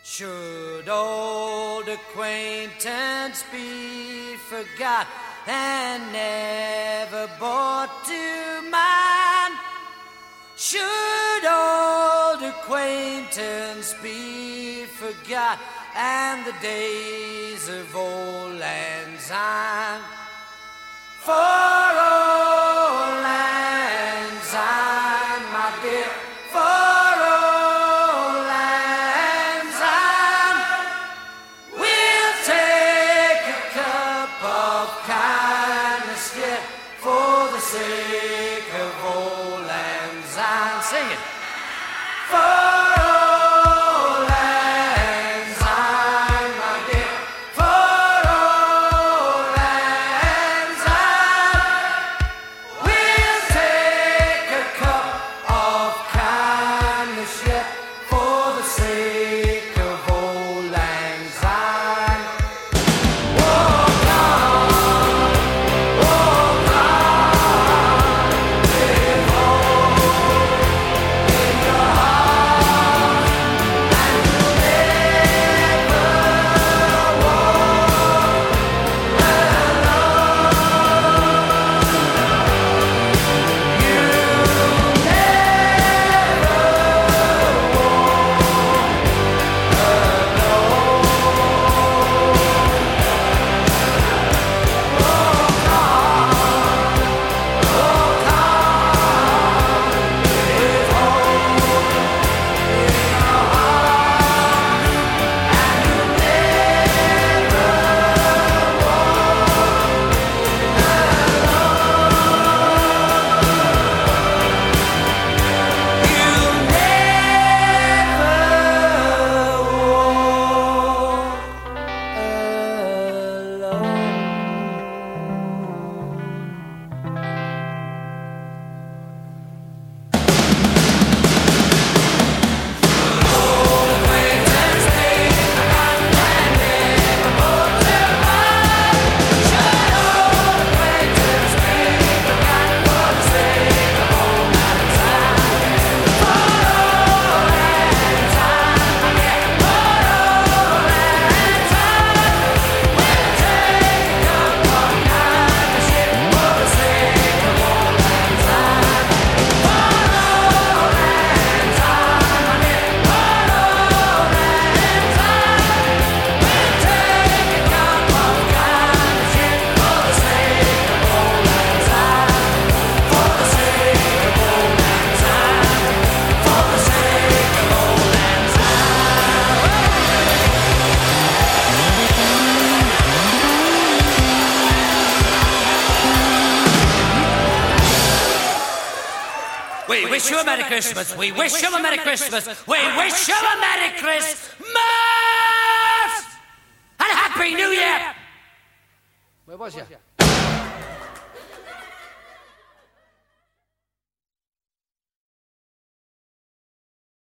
Should old acquaintance be forgot and never brought to mind? Should old acquaintance be forgot and the days of old lang syne? For old lang syne, my dear, for old lang syne, we'll take a cup of kindness yet for the sake of old lang syne. Sing it. For we wish you a Merry Christmas. We wish you a Merry Christmas. We wish you a Merry Christmas and a Happy New Year. Where was you?